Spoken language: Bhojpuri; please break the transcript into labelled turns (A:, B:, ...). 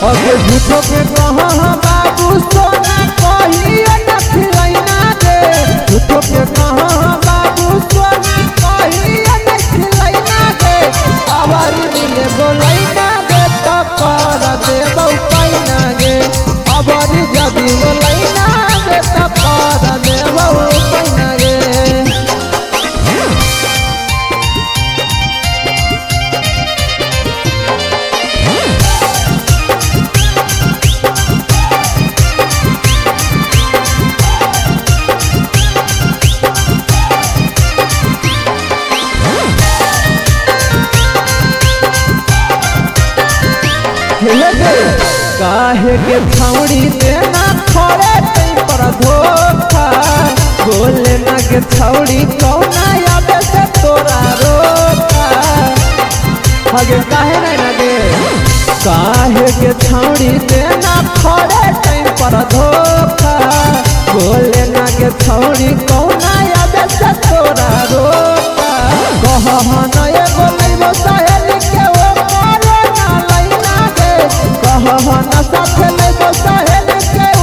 A: अगे झूठो के कहाँ बाबू सोना कहिए न खिलैना दे झूठो के कहाँ बाबू सोना कहिए न खिलैना दे अबारी मिले बोलैना दे तब कर देबौ पैना गे अबारी जदी बोलैना दे तब कर देबौ पैना गे। काहे के छौड़ी देना थोड़े तई पर धोखा बोले ना के छौड़ी कौना याद से तोरा रोका हगे काहे ना दे काहे के छौड़ी देना थोड़े तई पर धोखा बोले ना के छौड़ी कौना याद से तोरा रोका कहा ना ये बोलैबो सहेली के ओ करे ना लैना गे कहा ना साथ ले तो सहेली के